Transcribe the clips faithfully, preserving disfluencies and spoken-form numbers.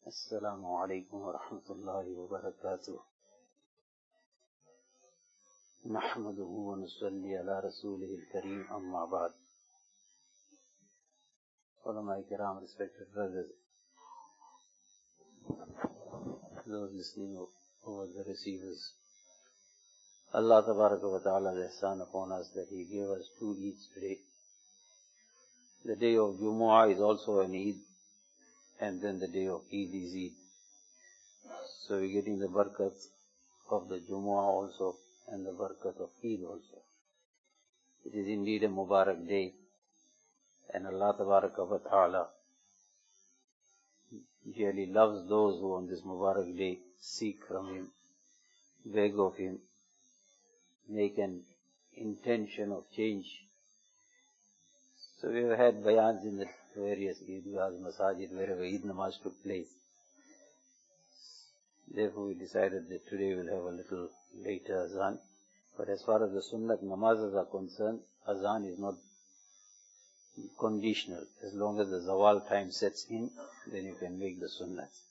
السلام عليكم ورحمة الله وبركاته نحمده ونصلي على رسوله الكريم أما بعد. Ulama Kiram, respected brothers, those listening over the receivers, Allah Tabaraka wa Ta'ala has ihsan upon us that He gave us two Eids today. The day of Jumu'ah is also an Eid, and then the day of Eid is Eid. So we're getting the barakat of the Jumu'ah also, and the barakat of Eid also. It is indeed a Mubarak day, and Allah Tabaraka wa Ta'ala really loves those who on this Mubarak day seek from Him, beg of Him, make an intention of change. So we have had bayans in the various Eidgahs, masajid, wherever Eid namaz took place. Therefore we decided that today we'll have a little later azan. But as far as the sunnat namazas are concerned, azan is not conditional. As long as the zawal time sets in, then you can make the sunnats.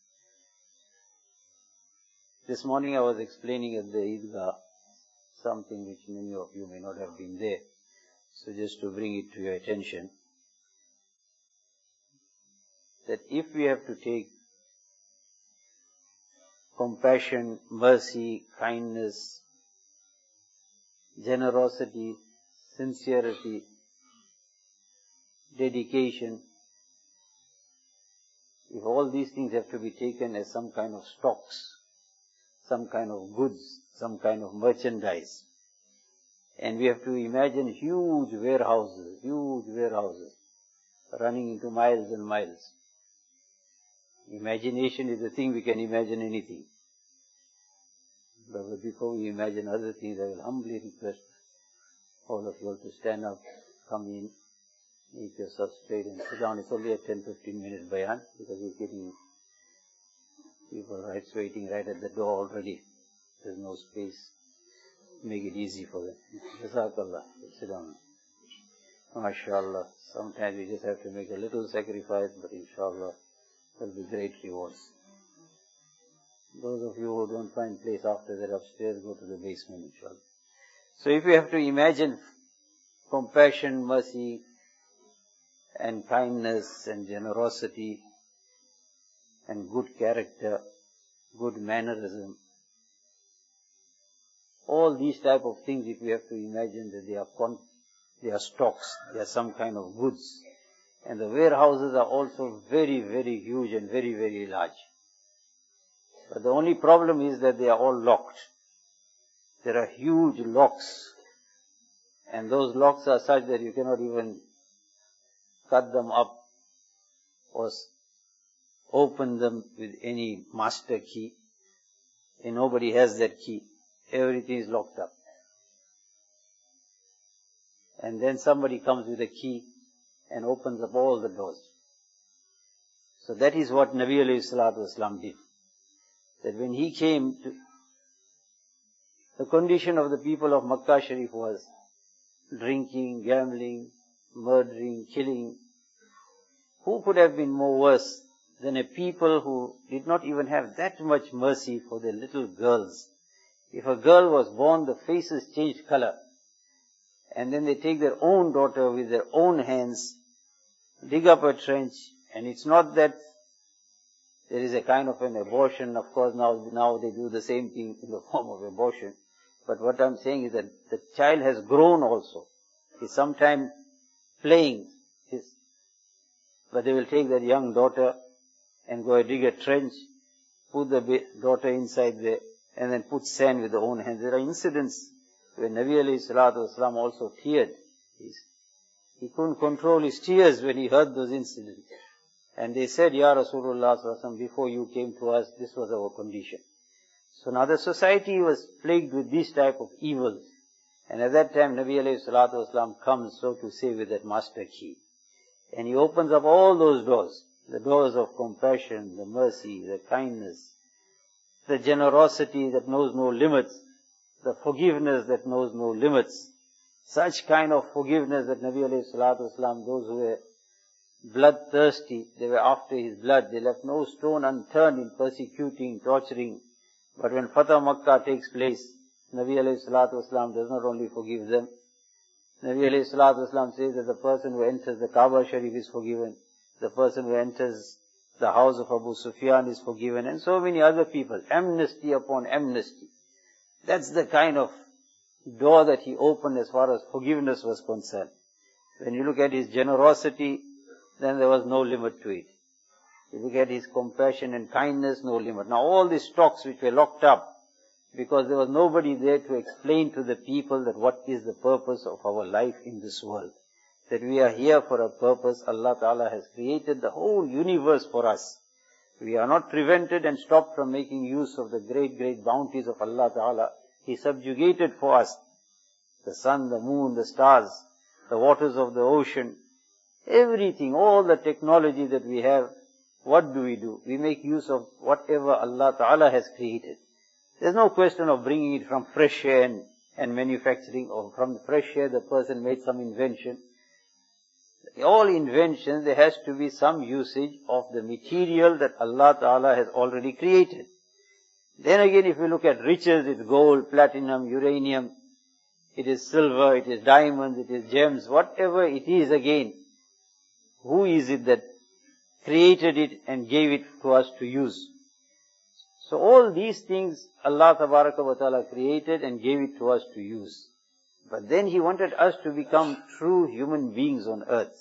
This morning I was explaining at the Eidgah something which many of you may not have been there. So just to bring it to your attention, that if we have to take compassion, mercy, kindness, generosity, sincerity, dedication, if all these things have to be taken as some kind of stocks, some kind of goods, some kind of merchandise, and we have to imagine huge warehouses, huge warehouses, running into miles and miles. Imagination is the thing, we can imagine anything. But before we imagine other things, I will humbly request all of you all to stand up, come in, make yourself straight and sit down. It's only a ten to fifteen minute bayan, because we're getting people right waiting right at the door already. There's no space. Make it easy for them. Jazakallah. Sit down. MashaAllah. Sometimes we just have to make a little sacrifice, but inshallah there will be great rewards. Those of you who don't find place after that upstairs, go to the basement, inshallah. So if you have to imagine compassion, mercy, and kindness, and generosity, and good character, good mannerism, all these type of things, if we have to imagine that they are con- they are stocks, they are some kind of goods. And the warehouses are also very, very huge and very, very large. But the only problem is that they are all locked. There are huge locks. And those locks are such that you cannot even cut them up or open them with any master key. And nobody has that key. Everything is locked up. And then somebody comes with a key and opens up all the doors. So that is what Nabi alayhi salatu wasalam did. That when he came to, the condition of the people of Makkah Sharif was drinking, gambling, murdering, killing. Who could have been more worse than a people who did not even have that much mercy for their little girls? If a girl was born, the faces changed color. And then they take their own daughter with their own hands, dig up a trench, and it's not that there is a kind of an abortion. Of course, now, now they do the same thing in the form of abortion. But what I'm saying is that the child has grown also. He's sometime playing. He's, but they will take that young daughter and go and dig a trench, put the daughter inside there, and then put sand with their own hands. There are incidents where Nabi alayhi salatu wasalam also teared. He's, he couldn't control his tears when he heard those incidents. And they said, Ya Rasulullah sallallahu alaihi wasallam, before you came to us, this was our condition. So now the society was plagued with these type of evils. And at that time, Nabi alayhi salatu wasalam comes, so to say, with that master key. And he opens up all those doors. The doors of compassion, the mercy, the kindness, the generosity that knows no limits, the forgiveness that knows no limits. Such kind of forgiveness that Nabi alayhi salatu wasalam, those who were bloodthirsty. They were after his blood. They left no stone unturned in persecuting, torturing. But when Fatah Makkah takes place, Nabi alayhi salatu wasalam does not only forgive them. Nabi alayhi salatu wasalam says that the person who enters the Kaaba Sharif is forgiven. The person who enters the house of Abu Sufyan is forgiven, and so many other people. Amnesty upon amnesty. That's the kind of door that he opened as far as forgiveness was concerned. When you look at his generosity, then there was no limit to it. You look at his compassion and kindness, no limit. Now all these stocks which were locked up, because there was nobody there to explain to the people that what is the purpose of our life in this world. That we are here for a purpose. Allah Ta'ala has created the whole universe for us. We are not prevented and stopped from making use of the great, great bounties of Allah Ta'ala. He subjugated for us the sun, the moon, the stars, the waters of the ocean, everything, all the technology that we have. What do we do? We make use of whatever Allah Ta'ala has created. There's no question of bringing it from fresh air and, and manufacturing, or from the fresh air the person made some invention. All inventions, there has to be some usage of the material that Allah Ta'ala has already created. Then again, if you look at riches, it's gold, platinum, uranium, it is silver, it is diamonds, it is gems, whatever it is again. Who is it that created it and gave it to us to use? So all these things Allah Tabaraka wa Ta'ala created and gave it to us to use. But then He wanted us to become true human beings on earth.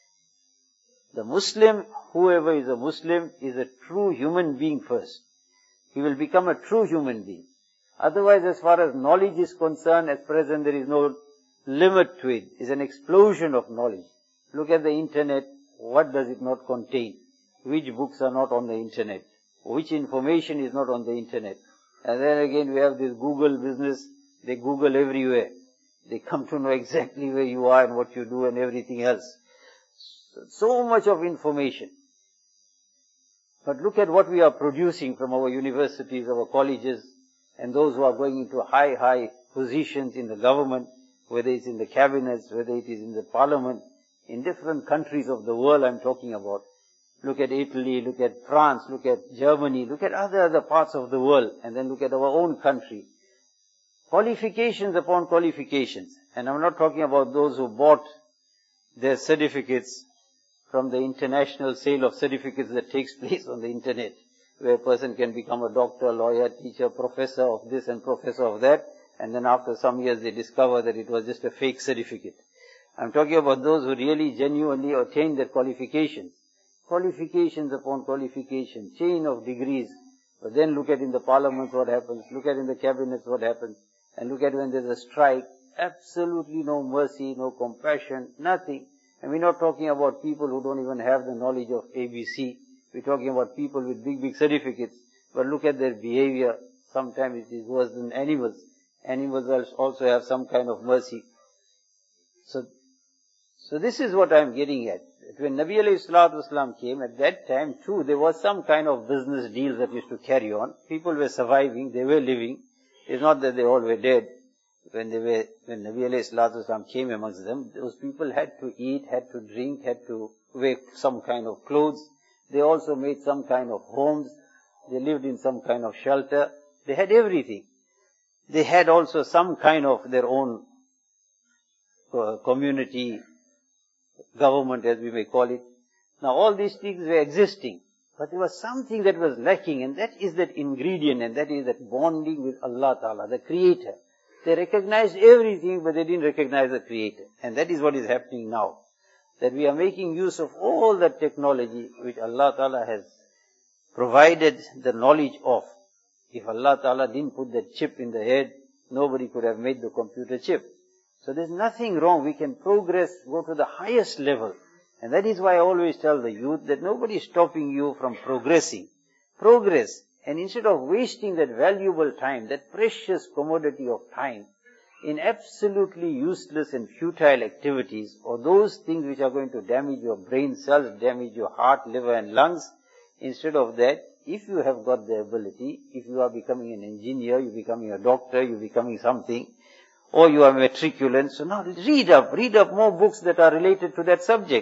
The Muslim, whoever is a Muslim, is a true human being first. He will become a true human being. Otherwise, as far as knowledge is concerned, at present there is no limit to it. It's an explosion of knowledge. Look at the internet. What does it not contain? Which books are not on the internet? Which information is not on the internet? And then again we have this Google business. They Google everywhere. They come to know exactly where you are and what you do and everything else. So much of information. But look at what we are producing from our universities, our colleges, and those who are going into high, high positions in the government, whether it's in the cabinets, whether it is in the parliament, in different countries of the world I'm talking about. Look at Italy, look at France, look at Germany, look at other, other parts of the world, and then look at our own country. Qualifications upon qualifications. And I'm not talking about those who bought their certificates from the international sale of certificates that takes place on the internet, where a person can become a doctor, lawyer, teacher, professor of this and professor of that, and then after some years they discover that it was just a fake certificate. I'm talking about those who really genuinely attained their qualifications. Qualifications upon qualifications, chain of degrees. But then look at in the parliament what happens, look at in the cabinets what happens, and look at when there's a strike, absolutely no mercy, no compassion, nothing. And we're not talking about people who don't even have the knowledge of A B C. We're talking about people with big, big certificates. But look at their behavior. Sometimes it is worse than animals. Animals also have some kind of mercy. So, so this is what I'm getting at. When Nabi alayhi salatu wasalam came, at that time too, there was some kind of business deals that used to carry on. People were surviving, they were living. It's not that they all were dead. When they were, when Nabi alayhi salatu wasalam came amongst them, those people had to eat, had to drink, had to wear some kind of clothes. They also made some kind of homes. They lived in some kind of shelter. They had everything. They had also some kind of their own uh, community, government as we may call it. Now all these things were existing. But there was something that was lacking, and that is that ingredient, and that is that bonding with Allah Ta'ala, the Creator. They recognized everything, but they didn't recognize the Creator. And that is what is happening now. That we are making use of all that technology which Allah Ta'ala has provided the knowledge of. If Allah Ta'ala didn't put that chip in the head, nobody could have made the computer chip. So there's nothing wrong. We can progress, go to the highest level. And that is why I always tell the youth that nobody is stopping you from progressing. Progress. And instead of wasting that valuable time, that precious commodity of time, in absolutely useless and futile activities, or those things which are going to damage your brain cells, damage your heart, liver and lungs, instead of that, if you have got the ability, if you are becoming an engineer, you're becoming a doctor, you're becoming something, or you are matriculant, so now read up, read up more books that are related to that subject.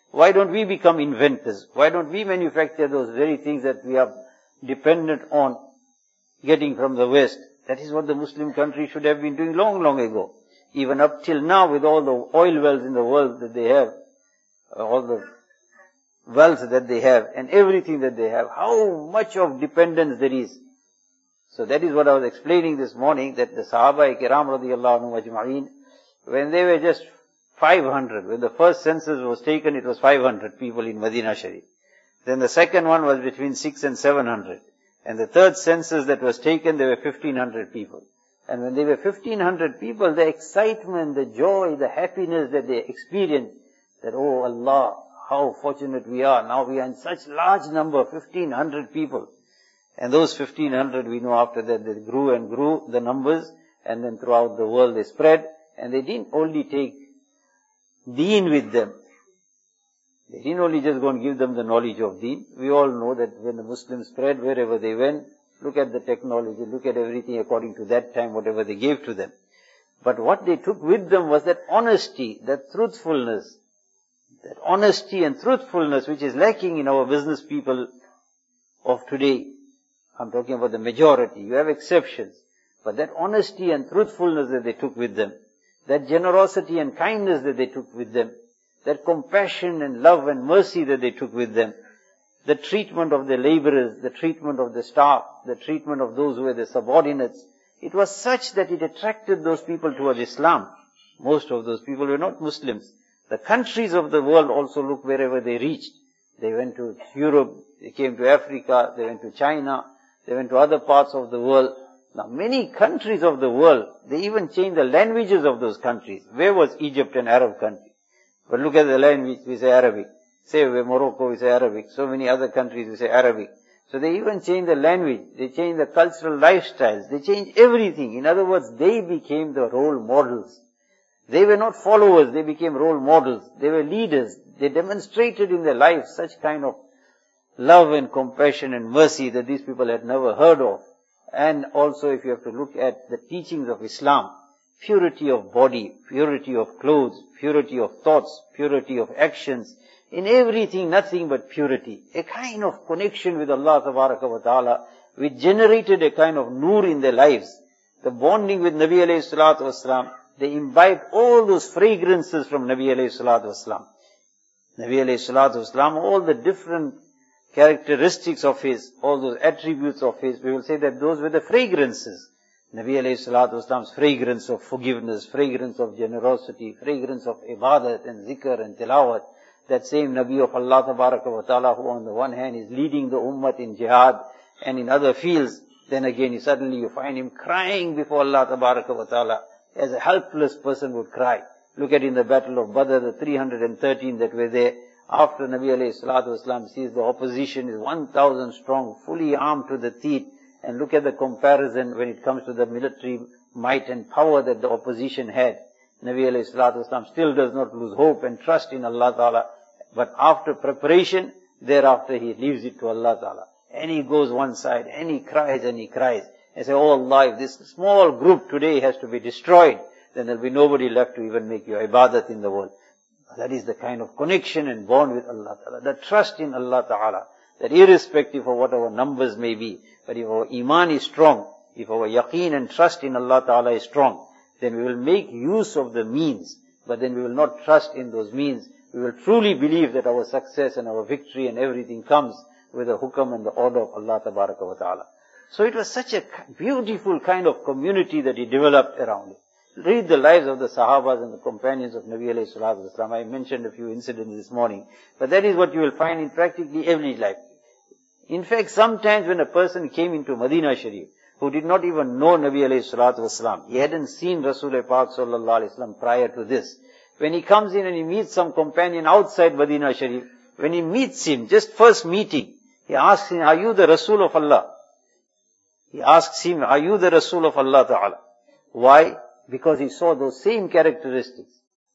Why don't we become inventors? Why don't we manufacture those very things that we are dependent on getting from the West? That is what the Muslim countries should have been doing long, long ago. Even up till now, with all the oil wells in the world that they have, all the wealth that they have, and everything that they have, how much of dependence there is. So that is what I was explaining this morning, that the Sahaba-i-Kiram radiyallahu anhum ajma'een, when they were just five hundred, when the first census was taken, it was five hundred people in Medina Sharif. Then the second one was between six and seven hundred. And the third census that was taken, there were fifteen hundred people. And when they were fifteen hundred people, the excitement, the joy, the happiness that they experienced, that, oh Allah, how fortunate we are. Now we are in such large number, fifteen hundred people. And those fifteen hundred, we know after that, they grew and grew, the numbers, and then throughout the world they spread. And they didn't only take Deen with them. They didn't only just go and give them the knowledge of Deen. We all know that when the Muslims spread wherever they went, look at the technology, look at everything according to that time, whatever they gave to them. But what they took with them was that honesty, that truthfulness, that honesty and truthfulness which is lacking in our business people of today. I'm talking about the majority. You have exceptions. But that honesty and truthfulness that they took with them, that generosity and kindness that they took with them, that compassion and love and mercy that they took with them, the treatment of the laborers, the treatment of the staff, the treatment of those who were the subordinates, it was such that it attracted those people towards Islam. Most of those people were not Muslims. The countries of the world also look wherever they reached. They went to Europe, they came to Africa, they went to China, they went to other parts of the world. Now many countries of the world, they even changed the languages of those countries. Where was Egypt an Arab country? But look at the language, we say Arabic. Say where Morocco, we say Arabic. So many other countries, we say Arabic. So they even changed the language, they changed the cultural lifestyles, they changed everything. In other words, they became the role models. They were not followers, they became role models. They were leaders. They demonstrated in their lives such kind of love and compassion and mercy that these people had never heard of. And also if you have to look at the teachings of Islam, purity of body, purity of clothes, purity of thoughts, purity of actions, in everything nothing but purity. A kind of connection with Allah Tabaraka wa Ta'ala, which generated a kind of nur in their lives. The bonding with Nabi alayhi salatu wasalam, they imbibed all those fragrances from Nabi alayhi salatu wasalam. Nabi alayhi salatu wasalam, all the different characteristics of his, all those attributes of his, we will say that those were the fragrances. Nabi alayhi salatu wasalam's fragrance of forgiveness, fragrance of generosity, fragrance of ibadat and zikr and tilawat. That same Nabi of Allah Tabaraka wa Ta'ala, who on the one hand is leading the ummah in jihad and in other fields, then again you suddenly you find him crying before Allah Tabaraka wa Ta'ala as a helpless person would cry. Look at in the battle of Badr, the three hundred thirteen that were there, after Nabi alayhi salatu wasalam sees the opposition is one thousand strong, fully armed to the teeth, and look at the comparison when it comes to the military might and power that the opposition had. Nabi alayhi salatu wasalam still does not lose hope and trust in Allah Ta'ala. But after preparation, thereafter he leaves it to Allah Ta'ala. And he goes one side, and he cries and he cries. And say, oh Allah, if this small group today has to be destroyed, then there will be nobody left to even make your ibadat in the world. That is the kind of connection and bond with Allah Ta'ala. The trust in Allah Ta'ala. That irrespective of what our numbers may be, but if our iman is strong, if our yaqeen and trust in Allah Ta'ala is strong, then we will make use of the means, but then we will not trust in those means. We will truly believe that our success and our victory and everything comes with the hukam and the order of Allah Tabaraka wa Ta'ala. So it was such a beautiful kind of community that he developed around it. Read the lives of the Sahabas and the companions of Nabi alayhi salatu wasalam. I mentioned a few incidents this morning, but that is what you will find in practically every life. In fact, sometimes when a person came into Medina Sharif, who did not even know Nabi alayhi salatu wasalam, he hadn't seen Rasulullah Pak sallallahu alayhi wasallam prior to this. When he comes in and he meets some companion outside Medina Sharif, when he meets him, just first meeting, he asks him, are you the Rasul of Allah? He asks him, are you the Rasul of Allah Ta'ala? Why? Because he saw those same characteristics.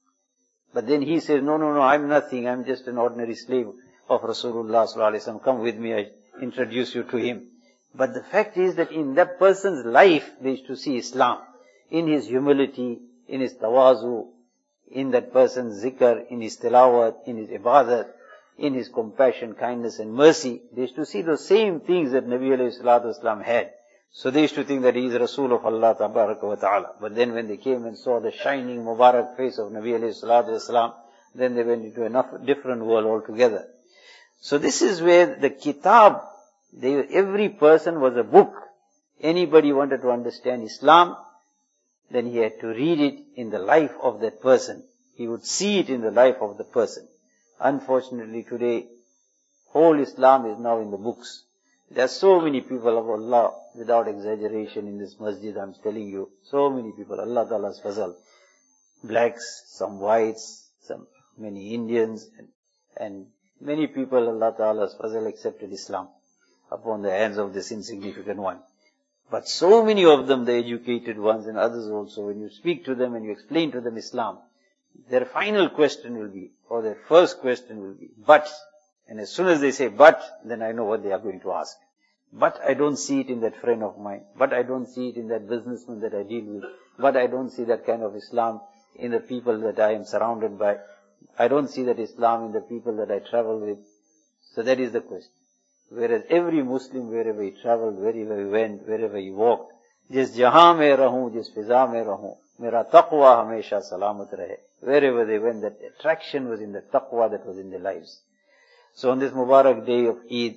But then he says, no, no, no, I'm nothing, I'm just an ordinary slave of Rasulullah sallallahu alaihi wasallam. Come with me, I introduce you to him. But the fact is that in that person's life, they used to see Islam. In his humility, in his tawazu, in that person's zikr, in his tilawat, in his ibadat, in his compassion, kindness and mercy. They used to see those same things that Nabi alayhi salatu wasalam had. So they used to think that he is Rasul of Allah tabaraka wa ta'ala. But then when they came and saw the shining Mubarak face of Nabi alayhi salatu wasalam, then they went into a different world altogether. So this is where the kitab, they, every person was a book. Anybody wanted to understand Islam, then he had to read it in the life of that person. He would see it in the life of the person. Unfortunately today, whole Islam is now in the books. There are so many people of Allah, without exaggeration, in this masjid, I'm telling you, so many people, Allah Ta'ala's fazal. Blacks, some whites, some many Indians, and, and many people, Allah Ta'ala's fazal, accepted Islam upon the hands of this insignificant one. But so many of them, the educated ones and others also, when you speak to them and you explain to them Islam, their final question will be, or their first question will be, but. And as soon as they say but, then I know what they are going to ask. But I don't see it in that friend of mine. But I don't see it in that businessman that I deal with. But I don't see that kind of Islam in the people that I am surrounded by. I don't see that Islam in the people that I travel with. So that is the question. Whereas every Muslim, wherever he traveled, wherever he went, wherever he walked, jis jahan mein rahun, jis fiza mein rahun, mera taqwa hamesha salamat rahe. Wherever they went, that attraction was in the taqwa that was in their lives. So on this Mubarak day of Eid,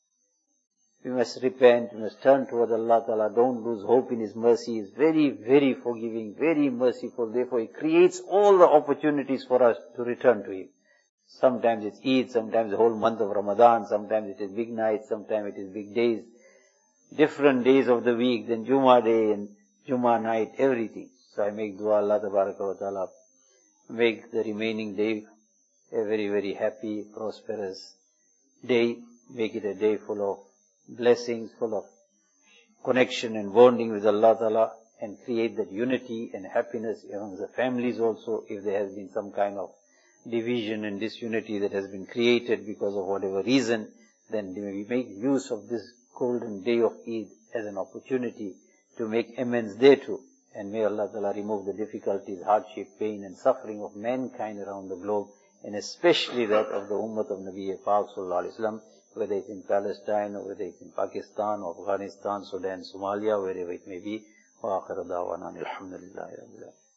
we must repent, we must turn toward Allah Ta'ala, don't lose hope in His mercy. He is very, very forgiving, very merciful. Therefore He creates all the opportunities for us to return to Him. Sometimes it's Eid, sometimes the whole month of Ramadan, sometimes it is big nights, sometimes it is big days. Different days of the week, then Jummah day and Jummah night, everything. So I make dua, Allah Ta'ala, make the remaining day a very, very happy, prosperous day. Make it a day full of blessings, full of connection and bonding with Allah Ta'ala, and create that unity and happiness among the families also. If there has been some kind of division and disunity that has been created because of whatever reason, then we make use of this golden day of Eid as an opportunity to make amends thereto. And may Allah Ta'ala remove the difficulties, hardship, pain and suffering of mankind around the globe, and especially that of the Ummah of Nabi Pak Sallallahu Alaihi Wasallam, whether it's in Palestine or whether it's in Pakistan or Afghanistan, Sudan, Somalia, wherever it may be. Wa akhir da'wana alhamdulillahi rabbil alamin.